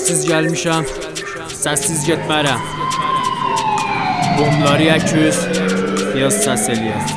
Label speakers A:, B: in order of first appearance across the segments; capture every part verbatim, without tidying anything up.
A: Səssiz gəlmişəm, səssiz getmərəm. Bomları yəküz, yaz səs eləyər.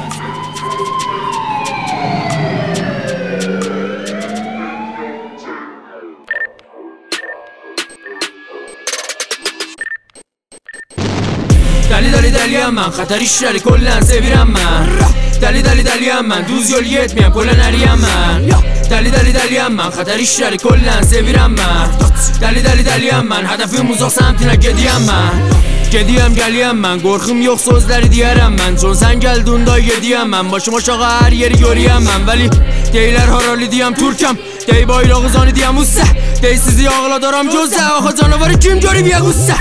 A: Dəli dəli dəliyəm mən, xətər işləri kollən sevirəm mən. Dəli dəli dəliyəm mən, düz yol getməyəm, kollən əriyəm mən. Dəli dəli dəliyəm mən, xətər işləri kollən sevirəm mən. Dəli dəli dəliyəm mən, hədəfim uzaq səmtinə gediyəm mən. Gediyəm gəliyəm mən, qorxum yox sözləri deyərəm mən. Çon sən gəldiyində gediyəm mən, başım aşağı hər yeri görəyəm mən. Bəli, deylər haralı deyəm Türkəm, dey bayrağı zanı deyəm ussə. Dey sizi ağladaram gözə, axı canavarı kim görüb yə qussə.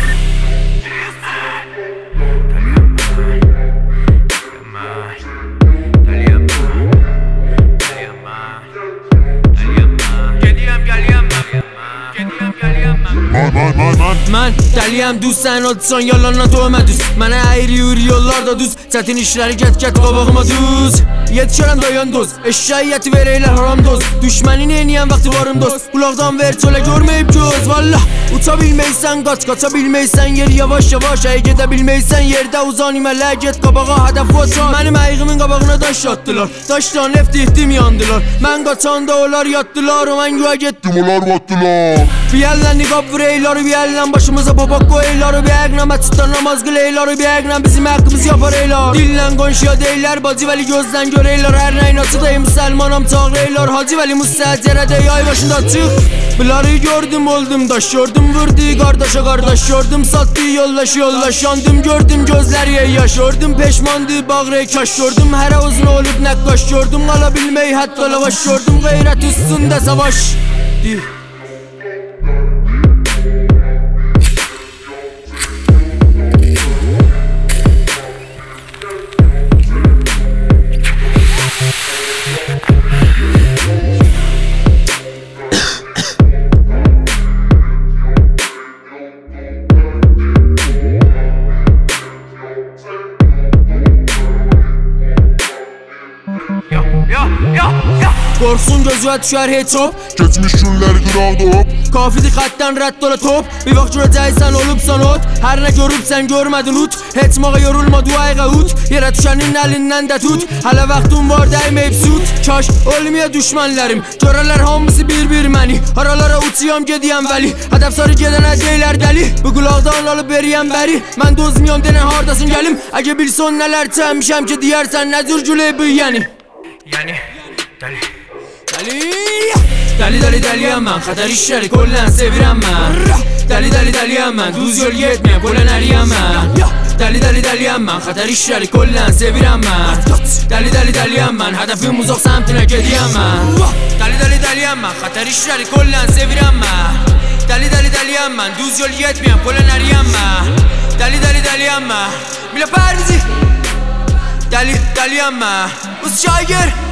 A: Mən dəliyəm düz, sən odsan yalanla tohmə düz. Mənə əyri yürü yollarda düz, çətin işləri get-get qabağıma düz. Yetişərəm dayan doz, eşşəyyəti verəylər haram doz. Düşməni neyniyəm vaxtı varım dost, qulaqdan ver çölə görməyib göz. Vallah, uça bilməysən qaç, qaça bilməysən yer yavaş yavaş. Əy gedə bilməysən yerdə uzan imələ get qabağa hədəf oçan. Mənim əyiğimin qabağına daş atdılar, daşdan neft ihtim yandılar. Mən qaçanda onlar yatdılar, o mən güya getdim onlar batdılar. Bir əllə niqab vureyları, bir əllə başımıza babak koyayları. Bir əqlə məçiddən namaz qıleyları, bir əqlə bizim haqqımız yapar eylar. Dillə qonşuya deylər, Bacı Vəli gözdən göreylər. Hər nəyin açıdayım, müsəlmanam çağıreylar. Hacı Vəli müstəcərədə yay başında çıx. Bunları gördüm oldum daş, gördüm vurdu qardaşa qardaş. Gördüm satdı yollaş yollaş, yandım gördüm gözləri yaş. Gördüm peşmandı bağrı kaş, gördüm hər uzun olub nəqqaş. Gördüm qala bilməyi hətta lavaş, gördüm qeyrət üstündə savaş. Di. Qorxsun gözüyə düşər heç hop,
B: keçmiş günlər qıraqda hop.
A: Kafidir xətdən rədd ola top, bir vaxt görəcəksən olubsan ot. Hər nə görübsən görmədin ut, heç mağa yorulma duayğa ut. Yerə düşənin əlindən də tut, hələ vaxtın var dəyməyib sut. Kaş olmaya düşmənlərim, görərlər hamısı bir-bir məni. Haralara uçuyam gediyəm vəli, hədəf sarı gedənə deylər dəli. Bu qulaqdan alıb veriyəm bəri, mən dozmuyam denən hardasın gəlim. Əgə bilsən nələr çəmişəm ki deyərsən nə cür gülə bu yəni.
C: Yəni, dəli
A: Dəli dəli dəliyəm mən, xətər işləri kollən sevirəm mən. Dəli dəli dəliyəm mən, düz yol getməyəm, kollən əriyəm mən. Dəli dəli dəliyəm mən, xətər işləri kollən sevirəm mən. Dəli dəli dəliyəm mən, hədəfim uzaq səmtinə gediyəm mən. Dəli dəli dəliyəm mən, xətər işləri kollən sevirəm mən. Dəli dəli dəliyəm mən, düz yol getməyəm, kollən əriyəm mən. Dəli dəli dəliyəm mən, milə pərvizi. Dəli dəliyəm mən, uz şair.